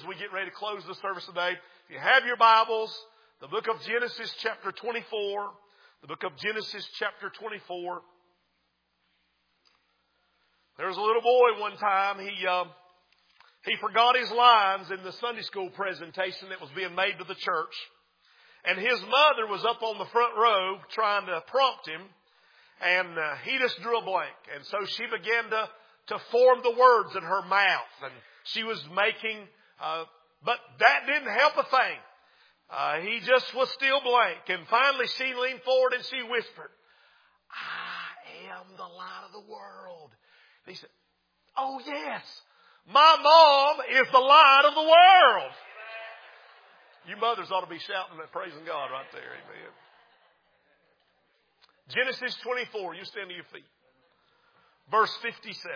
As we get ready to close the service today, if you have your Bibles, the book of Genesis chapter 24, the book of Genesis chapter 24. There was a little boy one time, he forgot his lines in the Sunday school presentation that was being made to the church. And his mother was up on the front row trying to prompt him, and he just drew a blank. And so she began to form the words in her mouth, and she was making, but that didn't help a thing. He just was still blank. And finally she leaned forward and she whispered, "I am the light of the world." And he said, "Oh yes, my mom is the light of the world." You mothers ought to be shouting and praising God right there. Amen. Genesis 24, you stand to your feet. Verse 57.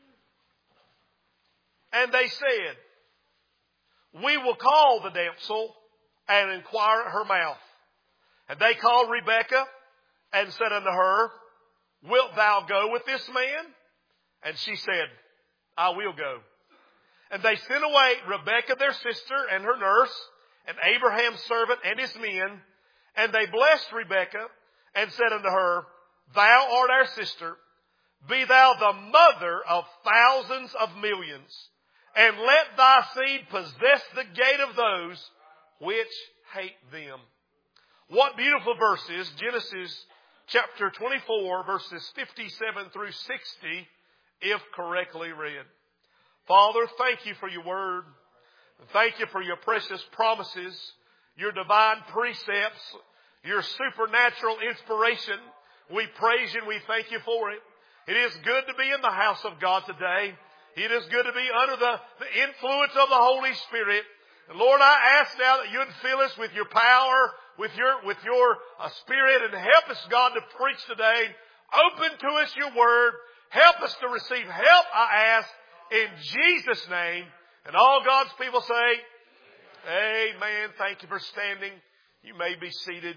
And they said, "We will call the damsel and inquire at her mouth." And they called Rebekah and said unto her, "Wilt thou go with this man?" And she said, "I will go." And they sent away Rebekah their sister and her nurse, and Abraham's servant and his men. And they blessed Rebekah and said unto her, "Thou art our sister. Be thou the mother of thousands of millions. And let thy seed possess the gate of those which hate them." What beautiful verses. Genesis chapter 24, verses 57 through 60, if correctly read. Father, thank you for your word. Thank you for your precious promises, your divine precepts, your supernatural inspiration. We praise you and we thank you for it. It is good to be in the house of God today. It is good to be under the influence of the Holy Spirit. And Lord, I ask now that you'd fill us with your power, with your Spirit, and help us, God, to preach today. Open to us your word. Help us to receive help, I ask, in Jesus' name. And all God's people say, Amen. Thank you for standing. You may be seated.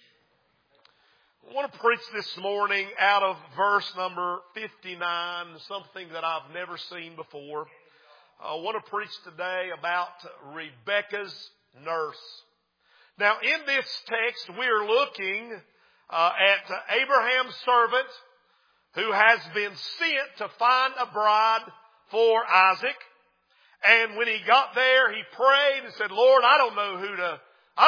I want to preach this morning out of verse number 59, something that I've never seen before. I want to preach today about Rebekah's nurse. Now, in this text, we are looking at Abraham's servant who has been sent to find a bride for Isaac. And when he got there, he prayed and said, "Lord, I don't know who to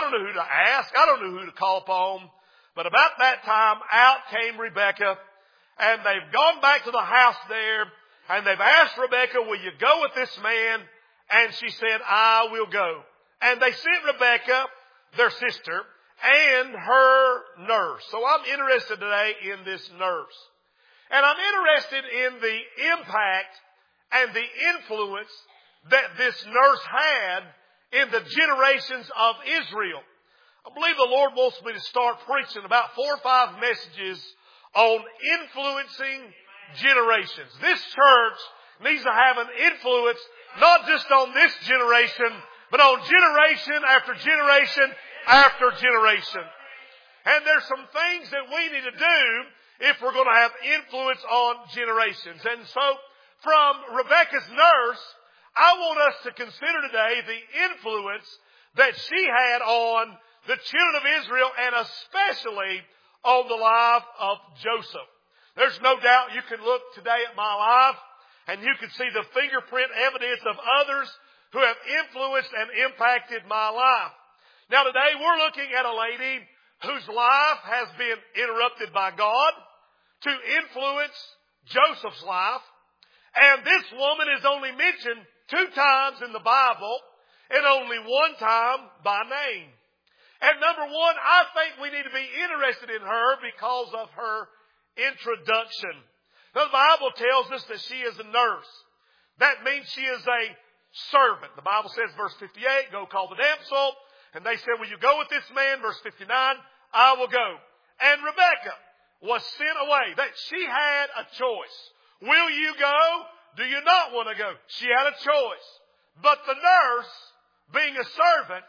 ask. I don't know who to call upon." But about that time, out came Rebekah, and they've gone back to the house there, and they've asked Rebekah, "Will you go with this man?" And she said, "I will go." And they sent Rebekah, their sister, and her nurse. So I'm interested today in this nurse. And I'm interested in the impact and the influence that this nurse had in the generations of Israel. I believe the Lord wants me to start preaching about 4 or 5 messages on influencing generations. This church needs to have an influence not just on this generation, but on generation after generation after generation. And there's some things that we need to do if we're going to have influence on generations. And so from Rebekah's nurse, I want us to consider today the influence that she had on the children of Israel, and especially on the life of Joseph. There's no doubt you can look today at my life and you can see the fingerprint evidence of others who have influenced and impacted my life. Now today we're looking at a lady whose life has been interrupted by God to influence Joseph's life. And this woman is only mentioned 2 times in the Bible and only 1 time by name. And number 1, I think we need to be interested in her because of her introduction. Now, the Bible tells us that she is a nurse. That means she is a servant. The Bible says, verse 58, "Go call the damsel." And they said, "Will you go with this man?" Verse 59, "I will go." And Rebekah was sent away. That she had a choice. Will you go? Do you not want to go? She had a choice. But the nurse, being a servant,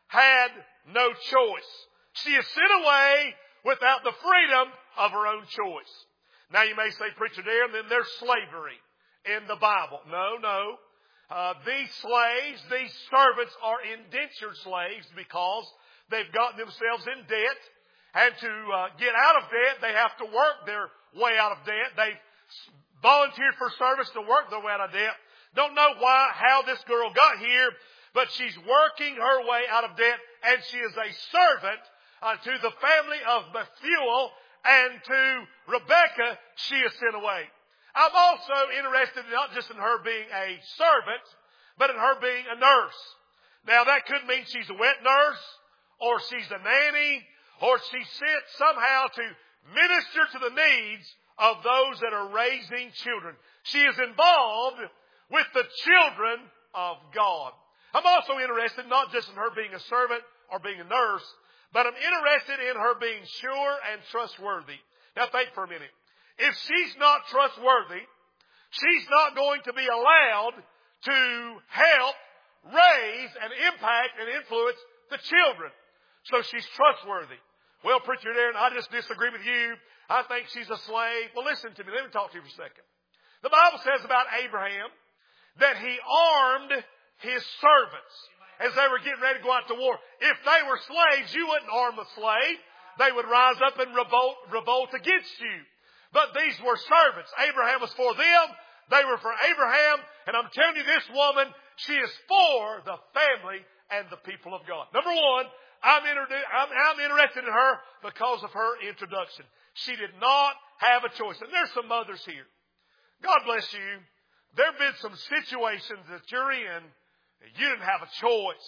had no choice. She is sent away without the freedom of her own choice. Now you may say, "Preacher Darren, then there's slavery in the Bible." No. These slaves, these servants are indentured slaves because they've gotten themselves in debt. And to get out of debt, they have to work their way out of debt. They've volunteered for service to work their way out of debt. Don't know how this girl got here, but she's working her way out of debt, and she is a servant to the family of Bethuel, and to Rebekah she is sent away. I'm also interested not just in her being a servant, but in her being a nurse. Now that could mean she's a wet nurse, or she's a nanny, or she's sent somehow to minister to the needs of those that are raising children. She is involved with the children of God. I'm also interested not just in her being a servant or being a nurse, but I'm interested in her being sure and trustworthy. Now think for a minute. If she's not trustworthy, she's not going to be allowed to help raise and impact and influence the children. So she's trustworthy. Well, Preacher Darren, I just disagree with you. I think she's a slave. Well, listen to me. Let me talk to you for a second. The Bible says about Abraham that he armed his servants as they were getting ready to go out to war. If they were slaves, you wouldn't arm a slave. They would rise up and revolt against you. But these were servants. Abraham was for them. They were for Abraham. And I'm telling you, this woman, she is for the family and the people of God. Number one, I'm interested in her because of her introduction. She did not have a choice. And there's some mothers here. God bless you. There have been some situations that you're in that you didn't have a choice.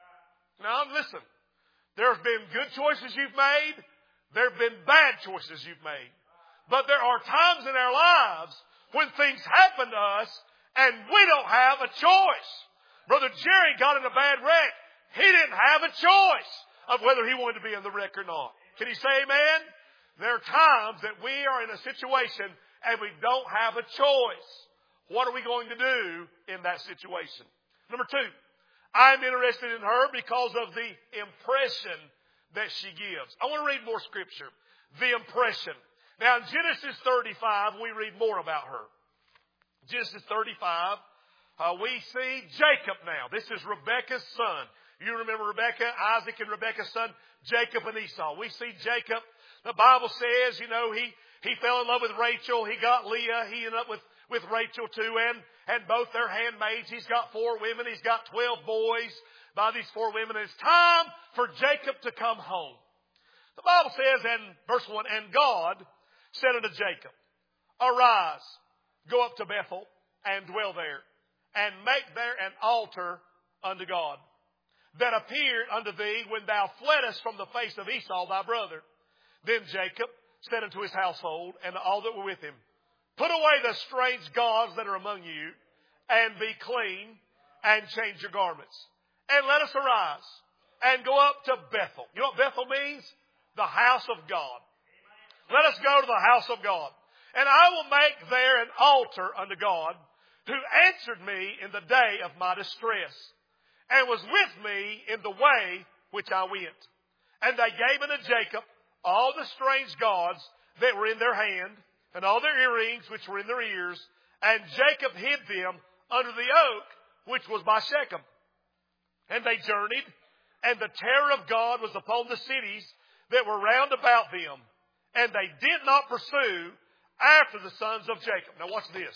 Now, listen. There have been good choices you've made. There have been bad choices you've made. But there are times in our lives when things happen to us and we don't have a choice. Brother Jerry got in a bad wreck. He didn't have a choice of whether he wanted to be in the wreck or not. Can you say amen? There are times that we are in a situation and we don't have a choice. What are we going to do in that situation? Number two, I'm interested in her because of the impression that she gives. I want to read more scripture. The impression. Now in Genesis 35, we read more about her. Genesis 35, we see Jacob now. This is Rebekah's son. You remember Rebekah, Isaac and Rebekah's son, Jacob and Esau. We see Jacob. The Bible says, he fell in love with Rachel. He got Leah. He ended up with Rachel too, and both their handmaids. He's got 4 women. He's got 12 boys by these 4 women. And it's time for Jacob to come home. The Bible says in verse 1, and God said unto Jacob, arise, go up to Bethel and dwell there, and make there an altar unto God, that appeared unto thee when thou fleddest from the face of Esau thy brother. Then Jacob said unto his household and all that were with him, put away the strange gods that are among you, and be clean, and change your garments. And let us arise, and go up to Bethel. You know what Bethel means? The house of God. Let us go to the house of God. And I will make there an altar unto God, who answered me in the day of my distress, and was with me in the way which I went. And they gave unto Jacob all the strange gods that were in their hand, and all their earrings which were in their ears. And Jacob hid them under the oak which was by Shechem. And they journeyed, and the terror of God was upon the cities that were round about them. And they did not pursue after the sons of Jacob. Now watch this.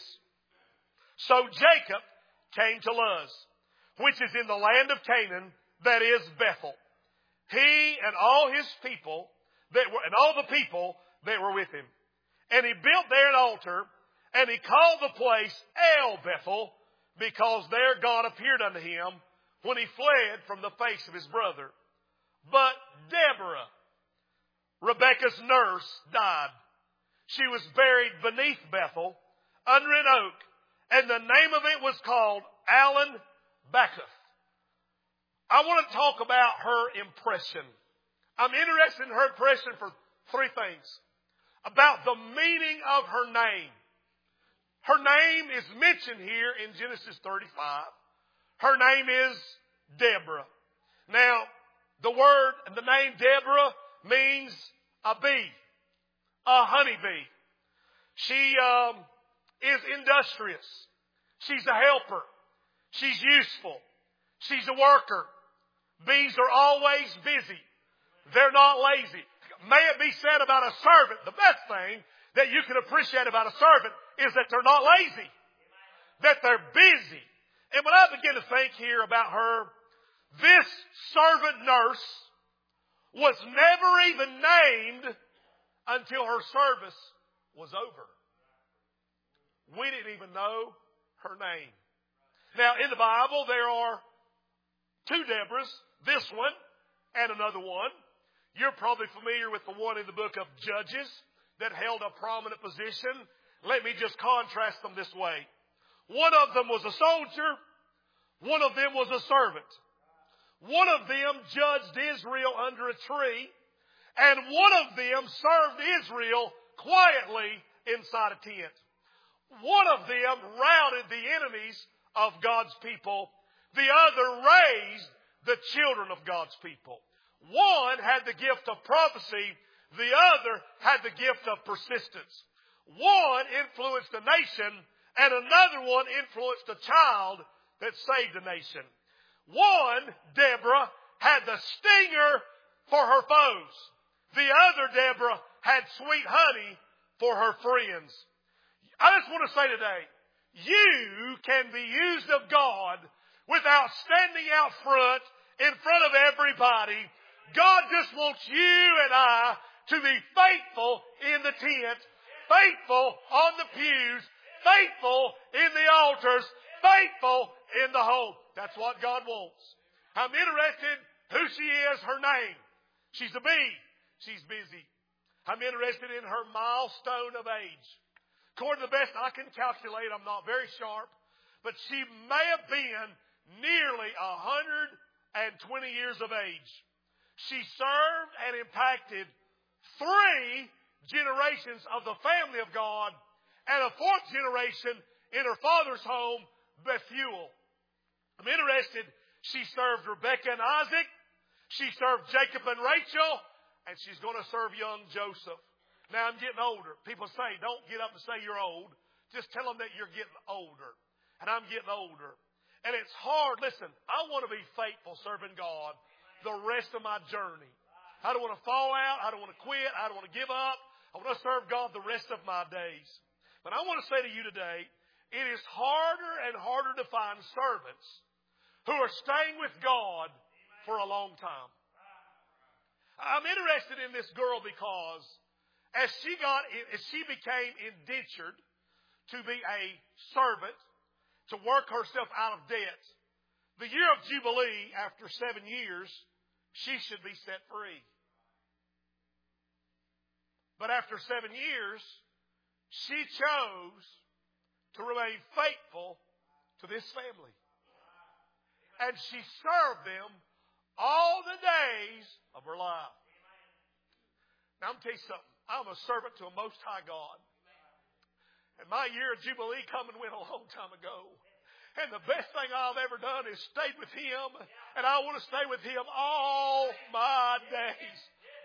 So Jacob came to Luz, which is in the land of Canaan, that is Bethel. He and all his people and all the people that were with him. And he built there an altar, and he called the place El Bethel, because there God appeared unto him when he fled from the face of his brother. But Deborah, Rebekah's nurse, died. She was buried beneath Bethel under an oak, and the name of it was called Allen Backuth. I want to talk about her impression. I'm interested in her impression for 3 things. About the meaning of her name. Her name is mentioned here in Genesis 35. Her name is Deborah. Now, the name Deborah means a bee, a honeybee. She is industrious. She's a helper. She's useful. She's a worker. Bees are always busy. They're not lazy. May it be said about a servant, the best thing that you can appreciate about a servant is that they're not lazy. That they're busy. And when I begin to think here about her, this servant nurse was never even named until her service was over. We didn't even know her name. Now, in the Bible, there are two Deborahs, this one and another one. You're probably familiar with the one in the book of Judges that held a prominent position. Let me just contrast them this way. One of them was a soldier. One of them was a servant. One of them judged Israel under a tree. And one of them served Israel quietly inside a tent. One of them routed the enemies of God's people. The other raised the children of God's people. One had the gift of prophecy. The other had the gift of persistence. One influenced a nation, and another one influenced a child that saved a nation. One, Deborah, had the stinger for her foes. The other, Deborah, had sweet honey for her friends. I just want to say today, you can be used of God without standing out front in front of everybody. God just wants you and I to be faithful in the tent, faithful on the pews, faithful in the altars, faithful in the home. That's what God wants. I'm interested who she is, her name. She's a bee. She's busy. I'm interested in her milestone of age. According to the best I can calculate, I'm not very sharp, but she may have been nearly 120 years of age. She served and impacted 3 generations of the family of God and a 4th generation in her father's home, Bethuel. I'm interested. She served Rebekah and Isaac. She served Jacob and Rachel. And she's going to serve young Joseph. Now, I'm getting older. People say, don't get up and say you're old. Just tell them that you're getting older. And I'm getting older. And it's hard. Listen, I want to be faithful serving God the rest of my journey. I don't want to fall out. I don't want to quit. I don't want to give up. I want to serve God the rest of my days. But I want to say to you today, it is harder and harder to find servants who are staying with God for a long time. I'm interested in this girl because as she became indentured to be a servant, to work herself out of debt, the year of Jubilee, after 7 years, she should be set free. But after 7 years, she chose to remain faithful to this family. And she served them all the days of her life. Now, I'm going to tell you something. I'm a servant to a Most High God. And my year of Jubilee come and went a long time ago. And the best thing I've ever done is stayed with Him. And I want to stay with Him all my days.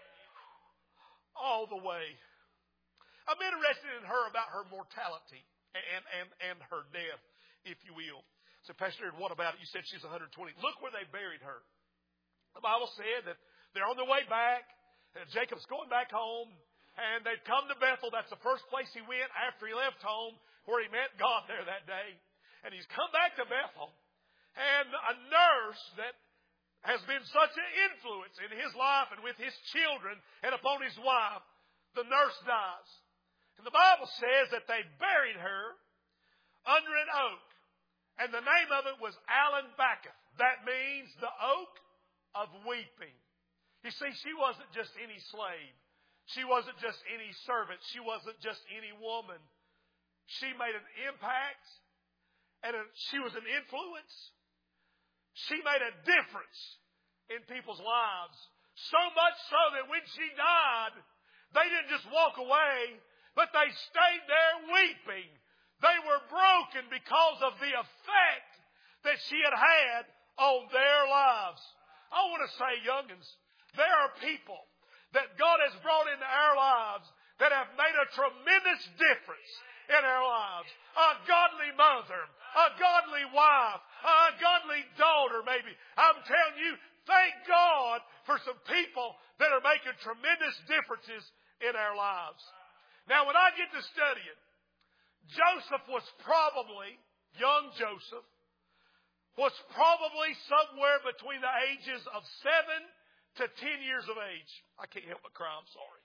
All the way. I'm interested in her about her mortality and her death, if you will. So, Pastor, what about it? You said she's 120. Look where they buried her. The Bible said that they're on their way back. And Jacob's going back home. And they'd come to Bethel. That's the first place he went after he left home, where he met God there that day. And he's come back to Bethel. And a nurse that has been such an influence in his life and with his children and upon his wife, the nurse dies. And the Bible says that they buried her under an oak. And the name of it was Allen-Bacuth. That means the oak of weeping. You see, she wasn't just any slave. She wasn't just any servant. She wasn't just any woman. She made an impact, and she was an influence. She made a difference in people's lives. So much so that when she died, they didn't just walk away, but they stayed there weeping. They were broken because of the effect that she had had on their lives. I want to say, young'uns, there are people that God has brought into our lives that have made a tremendous difference in our lives. A godly mother, a godly wife, godly daughter maybe. I'm telling you, thank God for some people that are making tremendous differences in our lives. Now, when I get to studying, Joseph was probably, young Joseph, was probably somewhere between the ages of 7 to 10 years of age. I can't help but cry, I'm sorry.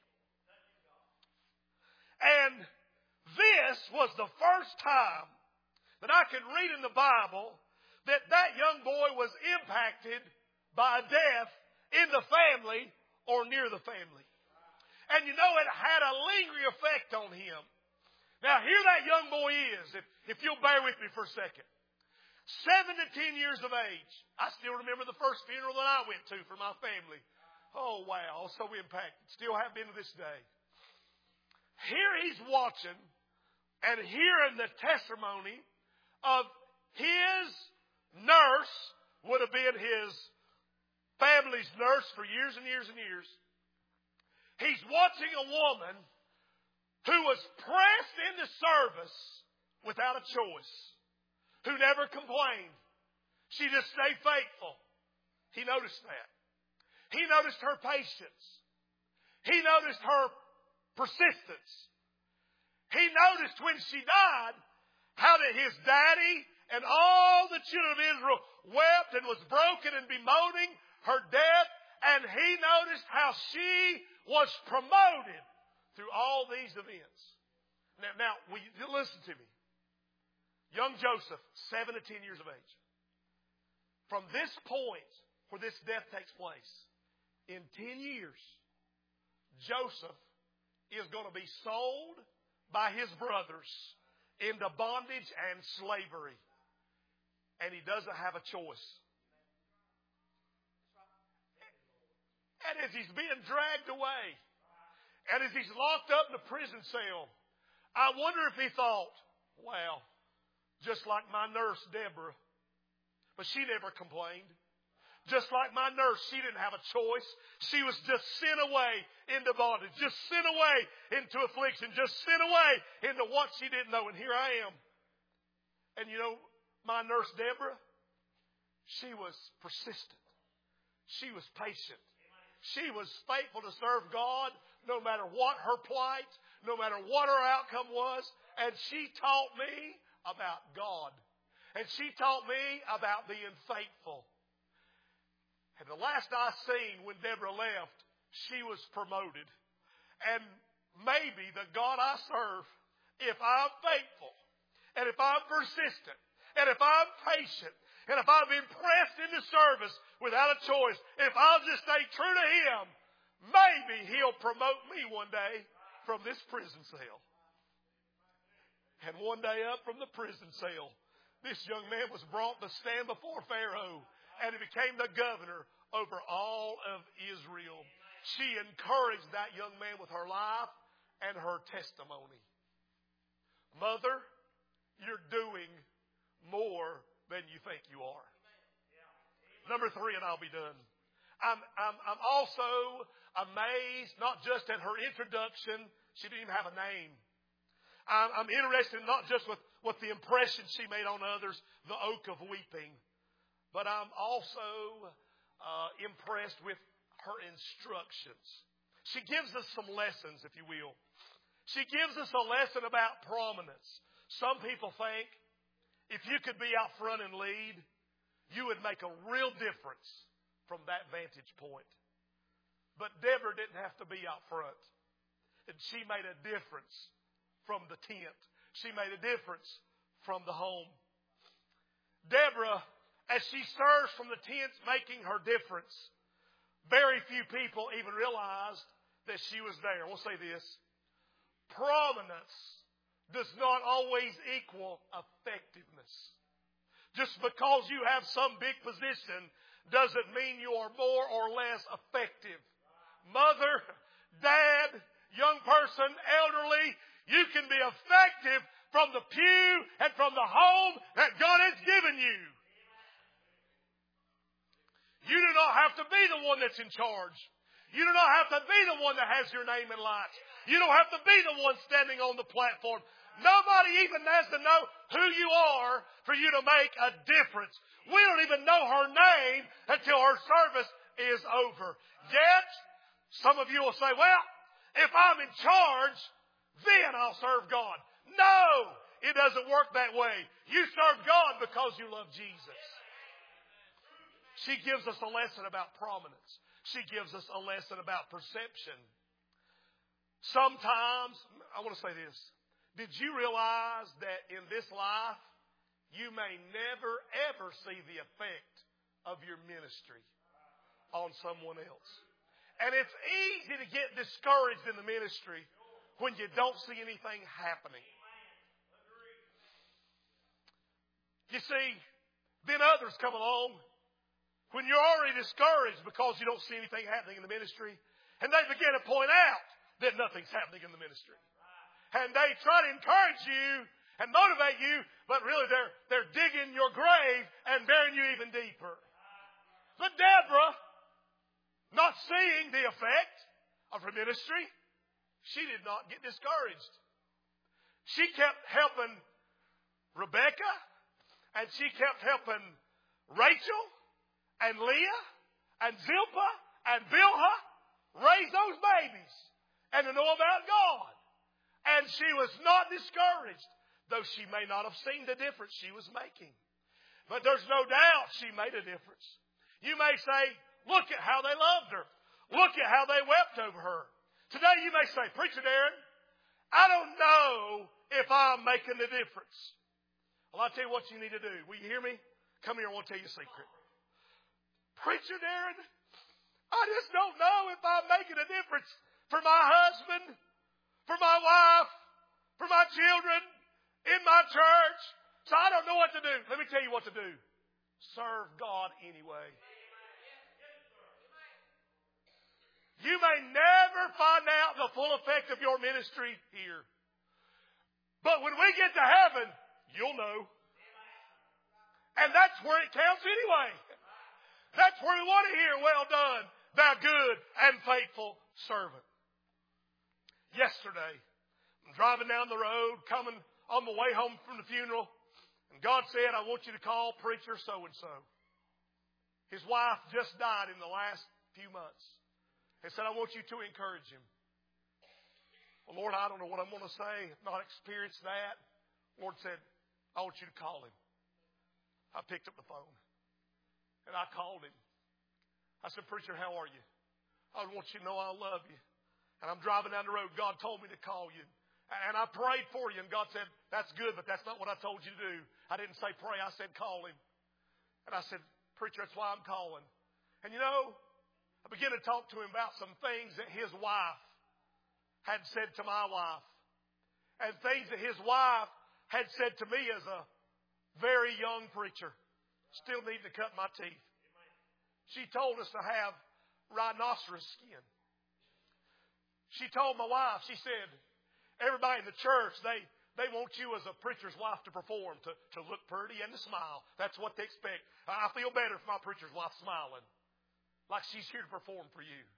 And this was the first time that I could read in the Bible that that young boy was impacted by a death in the family or near the family. And you know, it had a lingering effect on him. Now, here that young boy is, if you'll bear with me for a second. 7 to 10 years of age. I still remember the first funeral that I went to for my family. Oh, wow, so impacted. Still have been to this day. Here he's watching and hearing the testimony of his nurse, would have been his family's nurse for years and years and years. He's watching a woman who was pressed into service without a choice, who never complained. She just stayed faithful. He noticed that. He noticed her patience. He noticed her persistence. He noticed when she died how that his daddy and all the children of Israel wept and was broken and bemoaning her death. And he noticed how she was promoted through all these events. Now, listen to me. Young Joseph, 7 to 10 years of age. From this point where this death takes place, in 10 years, Joseph is going to be sold by his brothers into bondage and slavery. And he doesn't have a choice. And as he's being dragged away, and as he's locked up in a prison cell, I wonder if he thought, wow, just like my nurse, Deborah. But she never complained. Just like my nurse, she didn't have a choice. She was just sent away into bondage, just sent away into affliction, just sent away into what she didn't know. And here I am. And you know, my nurse, Deborah, she was persistent. She was patient. She was faithful to serve God no matter what her plight, no matter what her outcome was. And she taught me about God. And she taught me about being faithful. And the last I seen when Deborah left, she was promoted. And maybe the God I serve, if I'm faithful, and if I'm persistent, and if I'm patient, and if I'm pressed into service without a choice, if I'll just stay true to Him, maybe He'll promote me one day from this prison cell. And one day up from the prison cell, this young man was brought to stand before Pharaoh, and he became the governor over all of Israel. She encouraged that young man with her life and her testimony. Mother, you're doing more than you think you are. Number 3, and I'll be done. I'm also amazed, not just at her introduction. She didn't even have a name. I'm interested not just with the impression she made on others, the oak of weeping, but I'm also impressed with her instructions. She gives us some lessons, if you will. She gives us a lesson about prominence. Some people think if you could be out front and lead, you would make a real difference from that vantage point. But Deborah didn't have to be out front. And she made a difference from the tent. She made a difference from the home. Deborah, as she serves from the tents, making her difference, very few people even realized that she was there. We'll say this. Prominence does not always equal effectiveness. Just because you have some big position doesn't mean you are more or less effective. Mother, dad, young person, elderly, you can be effective from the pew and from the home that God has given you. You do not have to be the one that's in charge. You do not have to be the one that has your name in lights. You don't have to be the one standing on the platform. Nobody even has to know who you are for you to make a difference. We don't even know her name until her service is over. Yet, some of you will say, well, if I'm in charge, then I'll serve God. No, it doesn't work that way. You serve God because you love Jesus. She gives us a lesson about prominence. She gives us a lesson about perception. Sometimes, I want to say this. Did you realize that in this life, you may never, ever see the effect of your ministry on someone else? And it's easy to get discouraged in the ministry when you don't see anything happening. You see, then others come along when you're already discouraged because you don't see anything happening in the ministry, and they begin to point out that nothing's happening in the ministry. And they try to encourage you and motivate you, but really they're digging your grave and burying you even deeper. But Deborah, not seeing the effect of her ministry, she did not get discouraged. She kept helping Rebecca, and she kept helping Rachel and Leah and Zilpah and Bilhah raise those babies and to know about God. And she was not discouraged, though she may not have seen the difference she was making. But there's no doubt she made a difference. You may say, look at how they loved her. Look at how they wept over her. Today you may say, Preacher Darren, I don't know if I'm making a difference. Well, I'll tell you what you need to do. Will you hear me? Come here, I want to tell you a secret. Preacher Darren, I just don't know if I'm making a difference for my husband, for my wife, for my children, in my church. So I don't know what to do. Let me tell you what to do. Serve God anyway. You may never find out the full effect of your ministry here. But when we get to heaven, you'll know. And that's where it counts anyway. That's where we want to hear, well done, thou good and faithful servant. Yesterday, I'm driving down the road, coming on the way home from the funeral, and God said, I want you to call preacher so-and-so. His wife just died in the last few months. He said, I want you to encourage him. Well, Lord, I don't know what I'm going to say. I've not experienced that. Lord said, I want you to call him. I picked up the phone, and I called him. I said, Preacher, how are you? I want you to know I love you. And I'm driving down the road. God told me to call you. And I prayed for you. And God said, that's good, but that's not what I told you to do. I didn't say pray. I said call him. And I said, Preacher, that's why I'm calling. And you know, I began to talk to him about some things that his wife had said to my wife. And things that his wife had said to me as a very young preacher. Still need to cut my teeth. She told us to have rhinoceros skin. She told my wife, she said, everybody in the church, they want you as a preacher's wife to perform, to look pretty and to smile. That's what they expect. I feel better if my preacher's wife's smiling, like she's here to perform for you.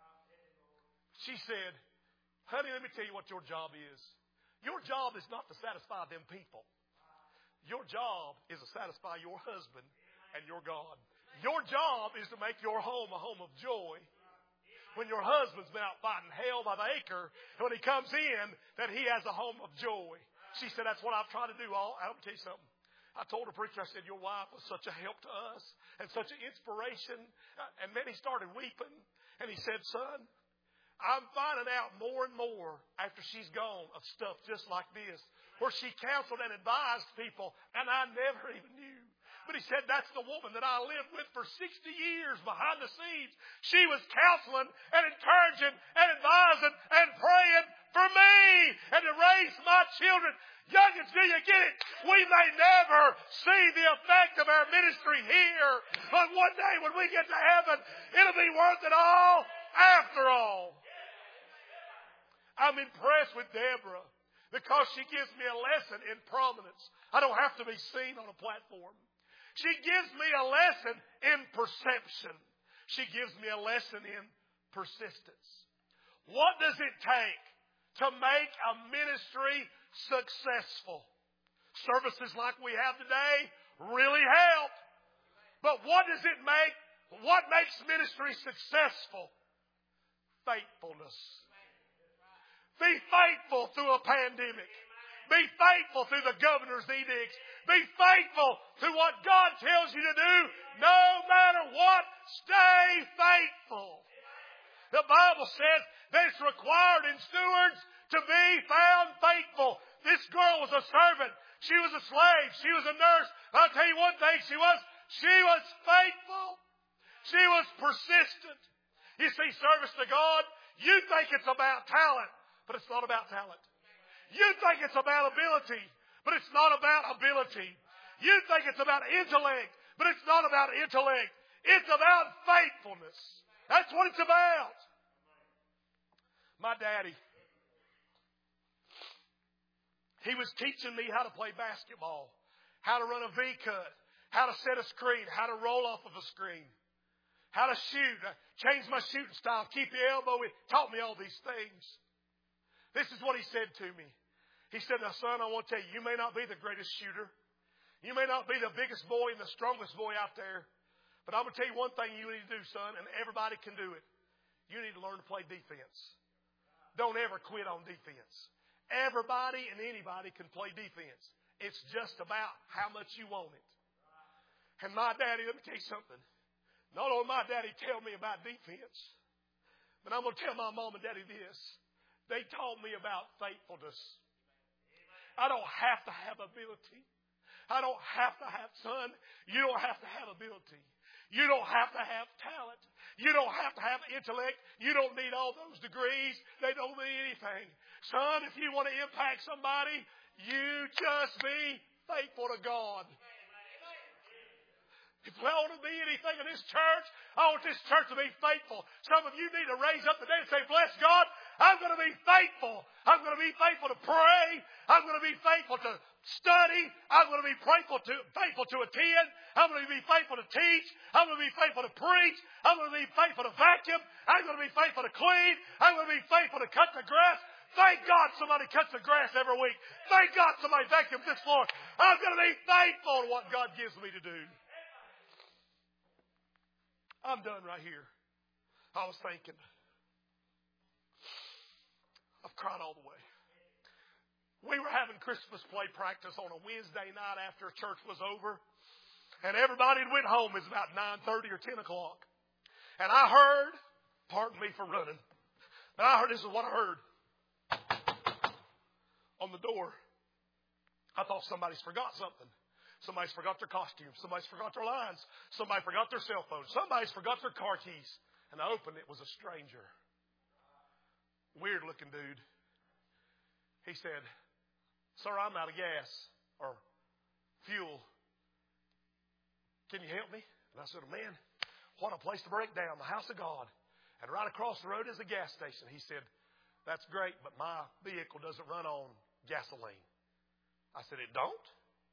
She said, honey, let me tell you what your job is. Your job is not to satisfy them people. Your job is to satisfy your husband and your God. Your job is to make your home a home of joy. When your husband's been out fighting hell by the acre, and when he comes in, that he has a home of joy. She said, that's what I've tried to do. I'll tell you something. I told the preacher, I said, your wife was such a help to us and such an inspiration. And then he started weeping. And he said, son, I'm finding out more and more after she's gone of stuff just like this, where she counseled and advised people, and I never even knew. But he said, that's the woman that I lived with for 60 years behind the scenes. She was counseling and encouraging and advising and praying for me and to raise my children. Youngins, do you get it? We may never see the effect of our ministry here, but one day when we get to heaven, it'll be worth it all after all. I'm impressed with Deborah because she gives me a lesson in prominence. I don't have to be seen on a platform. She gives me a lesson in perception. She gives me a lesson in persistence. What does it take to make a ministry successful? Services like we have today really help. But what does it make? What makes ministry successful? Faithfulness. Be faithful through a pandemic. Be faithful through the governor's edicts. Be faithful to what God tells you to do. No matter what, stay faithful. The Bible says that it's required in stewards to be found faithful. This girl was a servant. She was a slave. She was a nurse. I'll tell you one thing she was. She was faithful. She was persistent. You see, service to God, you think it's about talent, but it's not about talent. You think it's about ability, but it's not about ability. You think it's about intellect, but it's not about intellect. It's about faithfulness. That's what it's about. My daddy, he was teaching me how to play basketball, how to run a V-cut, how to set a screen, how to roll off of a screen, how to shoot, change my shooting style, keep your elbow in. Taught me all these things. This is what he said to me. He said, now son, I want to tell you, you may not be the greatest shooter. You may not be the biggest boy and the strongest boy out there. But I'm going to tell you one thing you need to do, son, and everybody can do it. You need to learn to play defense. Don't ever quit on defense. Everybody and anybody can play defense. It's just about how much you want it. And my daddy, let me tell you something. Not only my daddy tell me about defense, but I'm going to tell my mom and daddy this. They taught me about faithfulness. I don't have to have ability. I don't have to have, son, you don't have to have ability. You don't have to have talent. You don't have to have intellect. You don't need all those degrees. They don't mean anything. Son, if you want to impact somebody, you just be faithful to God. If I want to be anything in this church, I want this church to be faithful. Some of you need to raise up today and say, bless God, I'm going to be faithful. I'm going to be faithful to pray. I'm going to be faithful to study. I'm going to be faithful to attend. I'm going to be faithful to teach. I'm going to be faithful to preach. I'm going to be faithful to vacuum. I'm going to be faithful to clean. I'm going to be faithful to cut the grass. Thank God somebody cuts the grass every week. Thank God somebody vacuums this floor. I'm going to be faithful to what God gives me to do. I'm done right here. I was thinking, I've cried all the way. We were having Christmas play practice on a Wednesday night after church was over. And everybody went home. It was about 9:30 or 10 o'clock. And I heard, pardon me for running, but I heard, this is what I heard. On the door. I thought somebody's forgot something. Somebody's forgot their costume. Somebody's forgot their lines. Somebody forgot their cell phone. Somebody's forgot their car keys. And I opened it. It was a stranger. Weird looking dude. He said, sir, I'm out of gas or fuel. Can you help me? And I said, man, what a place to break down. The house of God. And right across the road is a gas station. He said, that's great, but my vehicle doesn't run on gasoline. I said, it don't?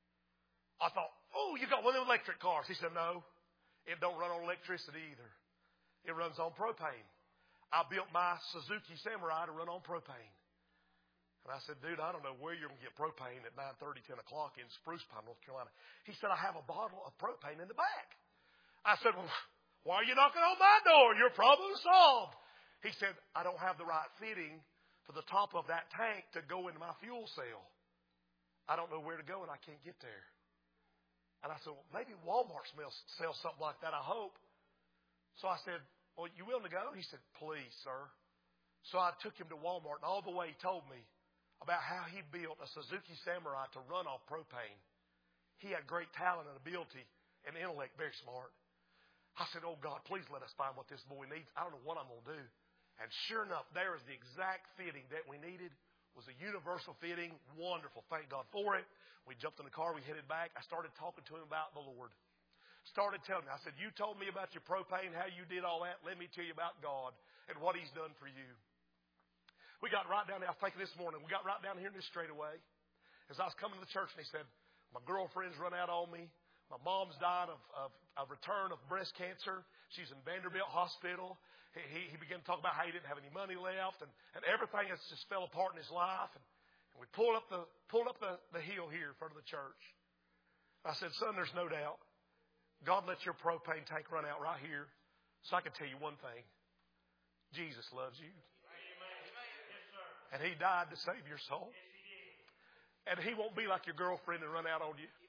I thought, oh, you got one of them electric cars. He said, no, it don't run on electricity either. It runs on propane. I built my Suzuki Samurai to run on propane. And I said, dude, I don't know where you're going to get propane at 9:30, 10 o'clock in Spruce Pine, North Carolina. He said, I have a bottle of propane in the back. I said, well, why are you knocking on my door? Your problem's solved. He said, I don't have the right fitting for the top of that tank to go into my fuel cell. I don't know where to go and I can't get there. And I said, well, maybe Walmart sells something like that, I hope. So I said, well, you willing to go? He said, please, sir. So I took him to Walmart, and all the way he told me about how he built a Suzuki Samurai to run off propane. He had great talent and ability and intellect, very smart. I said, oh, God, please let us find what this boy needs. I don't know what I'm going to do. And sure enough, there is the exact fitting that we needed. It was a universal fitting. Wonderful. Thank God for it. We jumped in the car. We headed back. I started talking to him about the Lord. Started telling him. I said, you told me about your propane, how you did all that. Let me tell you about God and what He's done for you. We got right down there. I was thinking this morning. We got right down here in this straightaway. As I was coming to the church, and he said, my girlfriend's run out on me. My mom's died of return of breast cancer. She's in Vanderbilt Hospital. He began to talk about how he didn't have any money left, and everything has just fell apart in his life. And We pulled up the hill here in front of the church. I said, son, there's no doubt. God let your propane tank run out right here. So I can tell you one thing. Jesus loves you. And He died to save your soul. And He won't be like your girlfriend and run out on you.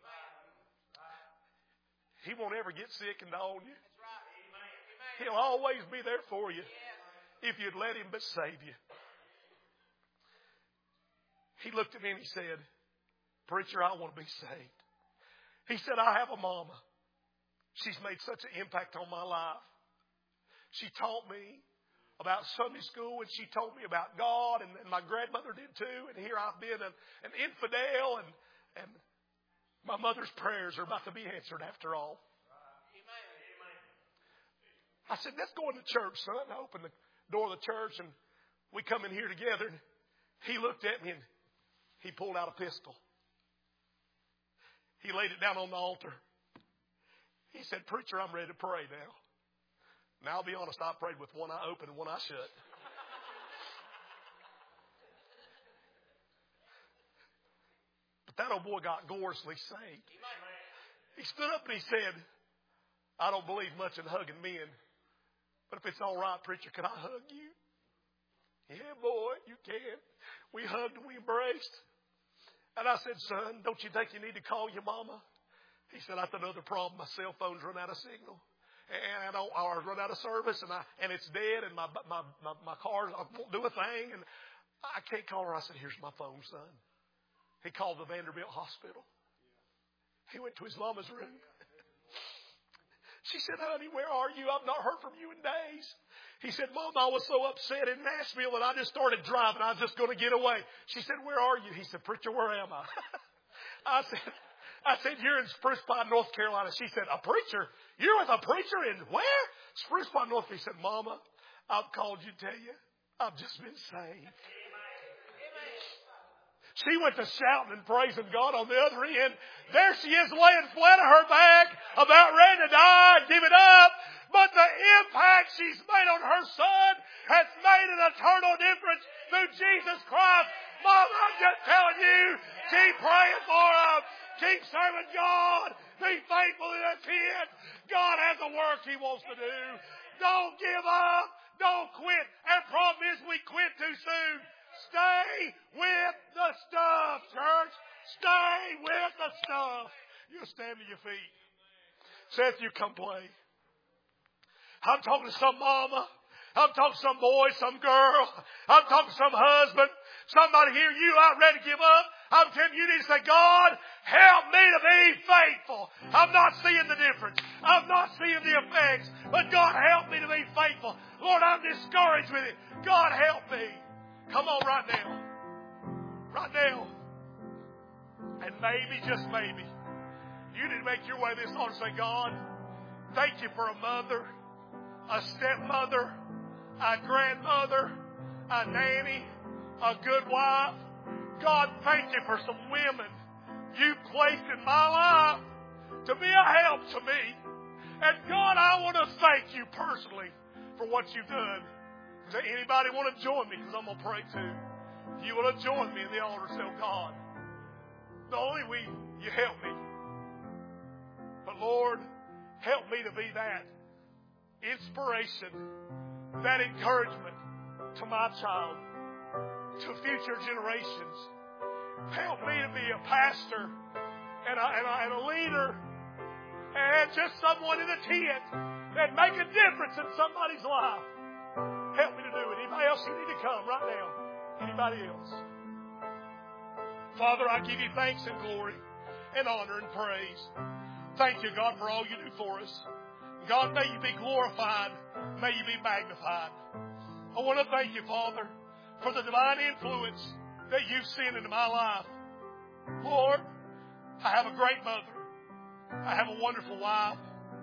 He won't ever get sick and die on you. He'll always be there for you if you'd let Him but save you. He looked at me and he said, preacher, I want to be saved. He said, I have a mama. She's made such an impact on my life. She taught me about Sunday school, and she told me about God, and my grandmother did too. And here I've been an infidel, and my mother's prayers are about to be answered after all. I said, let's go into church, son. I opened the door of the church, and we come in here together. And he looked at me, and he pulled out a pistol. He laid it down on the altar. He said, preacher, I'm ready to pray now. Now, I'll be honest, I prayed with one eye open and one eye shut. But that old boy got gloriously saved. He stood up and he said, I don't believe much in hugging men, but if it's all right, preacher, can I hug you? Yeah, boy, you can. We hugged and we embraced. And I said, son, don't you think you need to call your mama? He said, that's another problem. My cell phone's run out of signal. And I run out of service, and it's dead, and my car won't do a thing, and I can't call her. I said, here's my phone, son. He called the Vanderbilt Hospital. He went to his mama's room. She said, honey, where are you? I've not heard from you in days. He said, Mom, I was so upset in Nashville that I just started driving. I was just going to get away. She said, where are you? He said, preacher, where am I? I said, you're in Spruce Pine, North Carolina. She said, a preacher? You're with a preacher in where? Spruce Pine, North Carolina. He said, Mama, I've called you to tell you, I've just been saved. She went to shouting and praising God on the other end. There she is laying flat on her back, about ready to die and give it up. But the impact she's made on her son has made an eternal difference through Jesus Christ. Mom, I'm just telling you, keep praying for him. Keep serving God. Be faithful to the kids. God has a work He wants to do. Don't give up. Don't quit. And problem is we quit too soon. Stay with the stuff, church. Stay with the stuff. You stand to your feet. Seth, you come play. I'm talking to some mama. I'm talking to some boy, some girl. I'm talking to some husband. Somebody here, you out ready to give up. I'm telling you, you need to say, God, help me to be faithful. I'm not seeing the difference. I'm not seeing the effects. But God, help me to be faithful. Lord, I'm discouraged with it. God, help me. Come on right now. Right now. And maybe, just maybe, you need to make your way to this altar and say, God, thank you for a mother, a stepmother, a grandmother, a nanny, a good wife. God, thank you for some women you placed in my life to be a help to me. And God, I want to thank you personally for what you've done. Does anybody want to join me? Because I'm going to pray too. If you want to join me in the altar, say, oh God, not only will you help me, but Lord, help me to be that inspiration, that encouragement to my child, to future generations. Help me to be a pastor and a leader and just someone in a tent that make a difference in somebody's life. Help me to do it. Anybody else, you need to come right now. Anybody else? Father, I give you thanks and glory and honor and praise. Thank you, God, for all you do for us. God, may you be glorified. May you be magnified. I want to thank you, Father, for the divine influence that you've sent into my life. Lord, I have a great mother. I have a wonderful wife.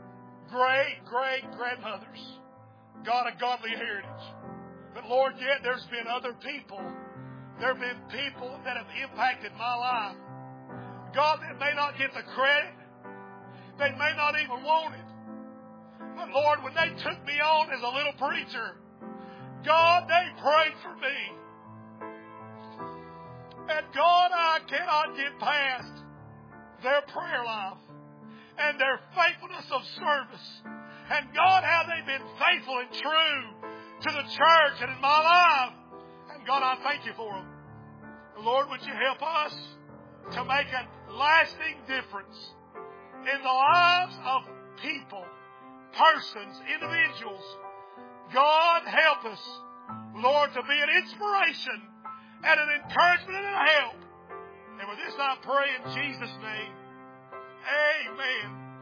Great grandmothers. God, a godly heritage. But Lord, yet there's been other people. There have been people that have impacted my life. God, that may not get the credit. They may not even want it. But Lord, when they took me on as a little preacher, God, they prayed for me. And God, I cannot get past their prayer life and their faithfulness of service. And God, how they've been faithful and true to the church and in my life. And God, I thank you for them. Lord, would you help us to make a lasting difference in the lives of people, persons, individuals. God, help us, Lord, to be an inspiration and an encouragement and a help. And with this I pray in Jesus' name. Amen.